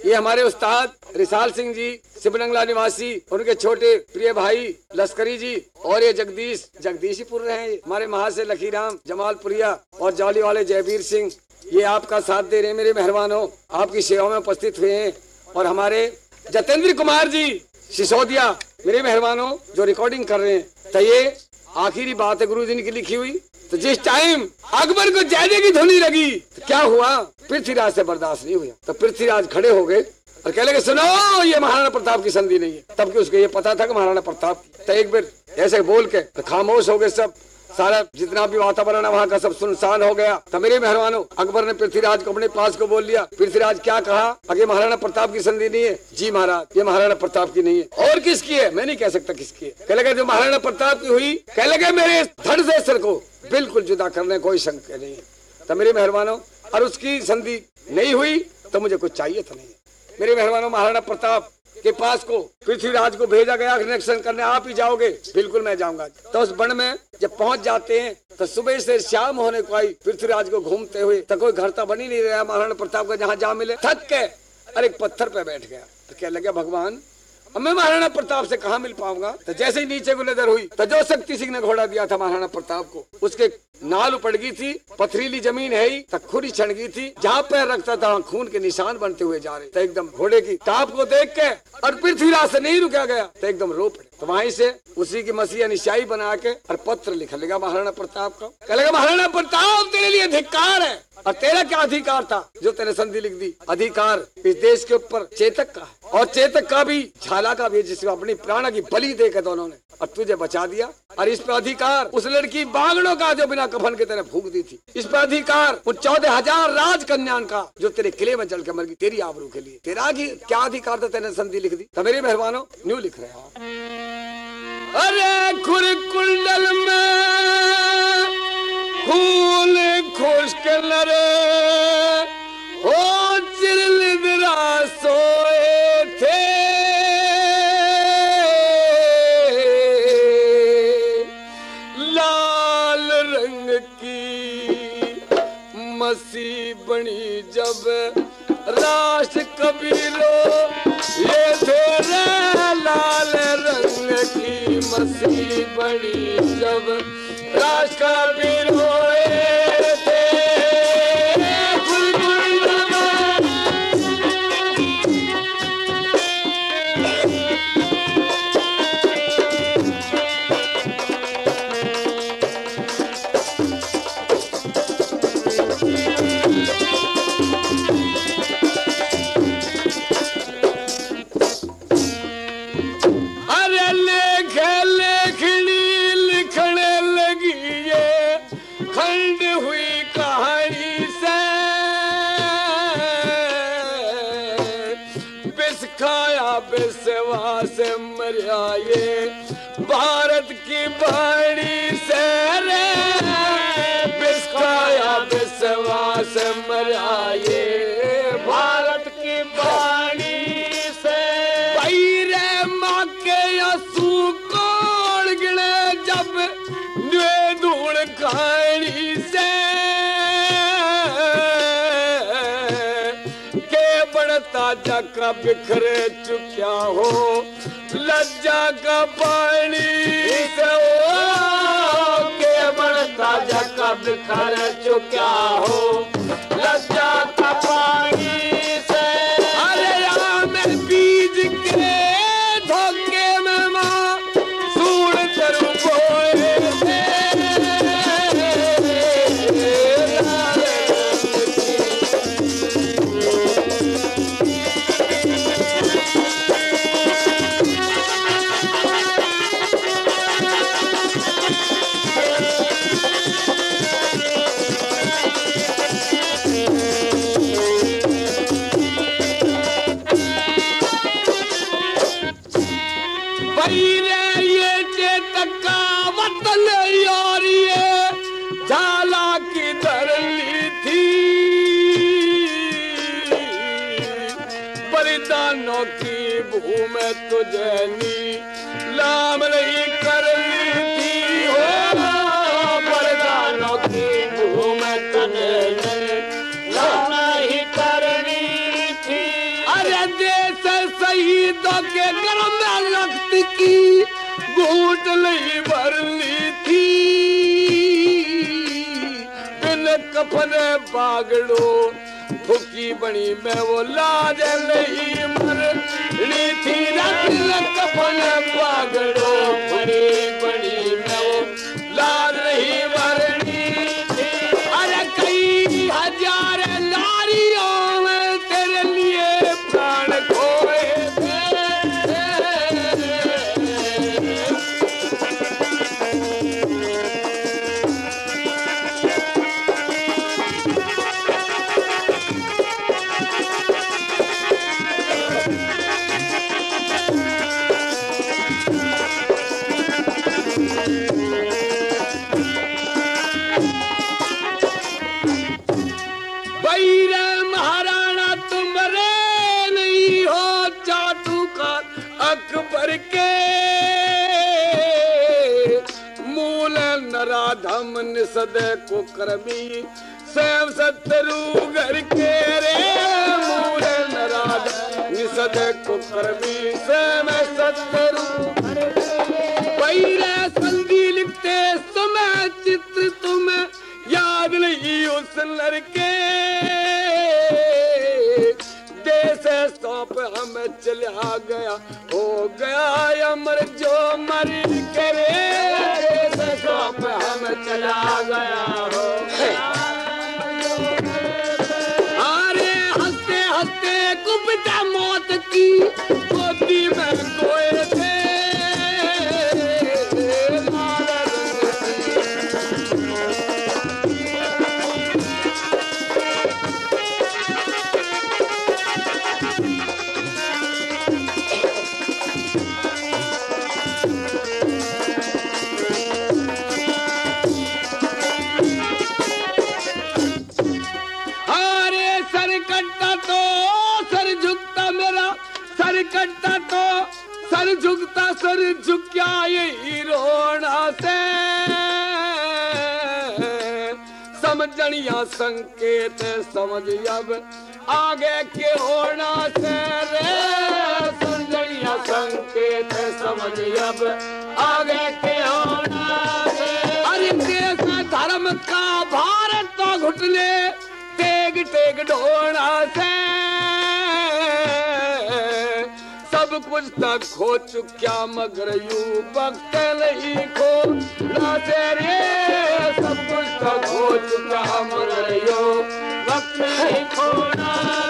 ये हमारे उस्ताद रिसाल सिंह जी सिबलंगला निवासी, उनके छोटे प्रिय भाई लश्करी जी, और ये जगदीशीपुर रहे हैं, हमारे महाशय लखीराम जमालपुरिया और जाली वाले जयवीर सिंह, ये आपका साथ दे रहे हैं मेरे मेहरबानों, आपकी सेवा में उपस्थित हुए हैं। और हमारे जतेंद्र कुमार जी सिसोदिया मेरे मेहरबानों जो रिकॉर्डिंग कर रहे हैं। तो ये आखिरी बात है गुरु जी की लिखी हुई। तो जिस टाइम अकबर को जयदे की धुनी लगी तो क्या हुआ, पृथ्वीराज से बर्दाश्त नहीं हुआ, तो पृथ्वीराज खड़े हो गए और कह लगे सुनो ये महाराणा प्रताप की संधि नहीं है। तब कि उसको ये पता था कि महाराणा प्रताप की। तो एक बार ऐसे बोल के तो खामोश हो गए सब, सारा जितना भी वातावरण है वहाँ का सब सुनसान हो गया। तो मेरे मेहरबानों अकबर ने पृथ्वीराज को अपने पास को बोल लिया। पृथ्वीराज क्या कहा, अगे महाराणा प्रताप की संधि नहीं है। जी महाराज ये महाराणा प्रताप की नहीं है। और किसकी है, मैं नहीं कह सकता किसकी है। कह लगे जो महाराणा प्रताप की हुई, कह लगे मेरे धड़ से सिर को बिल्कुल जुदा करने कोई शंका नहीं है। तो मेरे मेहरबानों और उसकी संधि नहीं हुई तो मुझे कुछ चाहिए था नहीं। मेरे मेहरबानों महाराणा प्रताप के पास को पृथ्वीराज को भेजा गया निरीक्षण करने, आप ही जाओगे? बिल्कुल मैं जाऊंगा। तो उस वन में जब पहुंच जाते हैं तो सुबह से शाम होने को आई, पृथ्वीराज को घूमते हुए तो कोई घर तो बन ही नहीं रहा। महाराणा प्रताप का जहाँ जा मिले थक के और एक पत्थर पे बैठ गया। तो क्या लगे भगवान अब मैं महाराणा प्रताप से कहाँ मिल पाऊंगा। तो जैसे ही नीचे को नजर हुई तो जो शक्ति सिंह ने घोड़ा दिया था महाराणा प्रताप को, उसके नाल उपड़ गई थी, पथरीली जमीन है ही, तो खुरी छण गई थी, जहाँ पैर रखता था खून के निशान बनते हुए जा रहे। तो एकदम घोड़े की टाप को देख के और पृथ्वीराज से नहीं रुका गया तो एकदम रो पड़े। तो वहीं से उसी की मसीहा निशाई बना के और पत्र लिख लेगा महाराणा प्रताप का। कह लगा महाराणा प्रताप तेरे लिए धिक्कार है। और तेरा क्या अधिकार था जो तेरे संधि लिख दी? अधिकार इस देश के ऊपर चेतक का है, और चेतक का भी झाला का भी, जिसको अपनी प्राण की बलि देकर दोनों ने और तुझे बचा दिया। और इस पर अधिकार उस लड़की बागड़ों का जो बिना कफन के तेरे फूंक दी थी। इस पर अधिकार उन 14,000 राजकन्याओं का जो तेरे किले में जल के मर गई तेरी आबरू के लिए। तेरा क्या अधिकार था तेने संधि लिख दी? तो मेरे मेहरबानों न्यू लिख रहे हैं। अरे खुरकुंडल में खून खुश्क नरे हो चिरलिदरा सोए थे, लाल रंग की मसी बनी जब राष्ट्र कबीरो ये थे रे, लाल रंग की मसी बनी जब राष्ट्र कबीर होए थे। बेसवा से मरिया ये भारत की बाणी से रे, बिस्काया बेसवा से मरिया ये भारत की बाणी से। भाई रे माँ के आंसू कोड़ गिरे जब न्वे धूल कहानी से, ताजा का बिखरे चुक्या हो लज्जा का पानी से, ओ के बड़ ताजा का बिखरे चुक्या हो लज्जा का पानी से। अरे यार मैं बीज के धोखे में माँ सूढ़ चरू बोए थे, की भूम तुझे नी लाम नहीं कर ली थी हो, बरदानों की भूम तुझे नी लाम नहीं करनी थी। अरे अरे देश शहीदों के गर्भ में रक्त की घूट नहीं भरनी थी, बिन कफन बागड़ो भूखी बनी में वो लाज नहीं मरनी थी। बिन कफन बागड़ो भूखी बनी में वो लाज नहीं मरनी थी। अरे कई हजार नारियों में तेरे लिए प्राण खोए थे। महाराणा तुम्हारे नहीं हो चाटू का अकबर के मूल नराधम निषद को कर्मी स्वयं शत्रु घर के रे। मूल नराधम निषद को कर्मी स्वयं शत्रु पैरा संधि लिखते समय चित्र तुम्हें याद नहीं उस लड़के देश सौंप हम चला गया हो गया अमर जो मर के रे। देश सौंप हम चला गया हो अरे हंसते हंसते कुपिता मौत की गोदी में कोए थे। कटता तो सर झुकता सर झुक्या यही रोना से समझनिया संकेत समझ अब आगे के होना से रे। समझनिया संकेत समझ अब आगे के होना से। अरे देश धर्म का भारत तो घुटने टेग टेग ढोना से सब कुछ तक खो चुक्या मगर यूं वक्त नहीं खो ना से रे। सब कुछ तक खो चुका मगर यूं वक्त नहीं खोना।